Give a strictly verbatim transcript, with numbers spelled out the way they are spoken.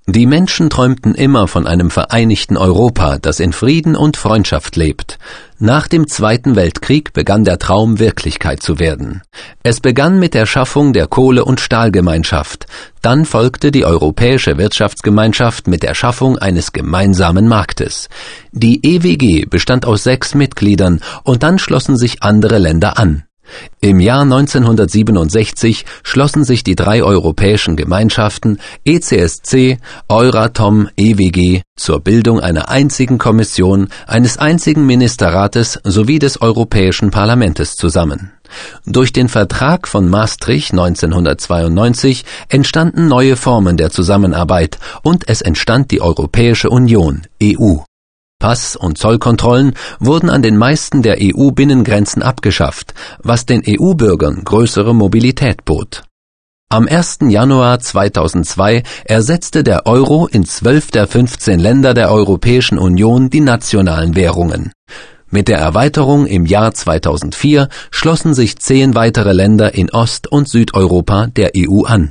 Die Menschen träumten immer von einem vereinigten Europa, das in Frieden und Freundschaft lebt. Nach dem Zweiten Weltkrieg begann der Traum, Wirklichkeit zu werden. Es begann mit der Schaffung der Kohle- und Stahlgemeinschaft. Dann folgte die Europäische Wirtschaftsgemeinschaft mit der Schaffung eines gemeinsamen Marktes. Die E W G bestand aus sechs Mitgliedern und dann schlossen sich andere Länder an. Im Jahr neunzehnhundertsiebenundsechzig schlossen sich die drei europäischen Gemeinschaften E C S C, Euratom, E W G zur Bildung einer einzigen Kommission, eines einzigen Ministerrates sowie des Europäischen Parlaments zusammen. Durch den Vertrag von Maastricht neunzehnhundertzweiundneunzig entstanden neue Formen der Zusammenarbeit und es entstand die Europäische Union, E U. Pass- und Zollkontrollen wurden an den meisten der E U-Binnengrenzen abgeschafft, was den E U-Bürgern größere Mobilität bot. Am ersten Januar zweitausendzwei ersetzte der Euro in zwölf der fünfzehn Länder der Europäischen Union die nationalen Währungen. Mit der Erweiterung im Jahr zweitausendvier schlossen sich zehn weitere Länder in Ost- und Südeuropa der E U an.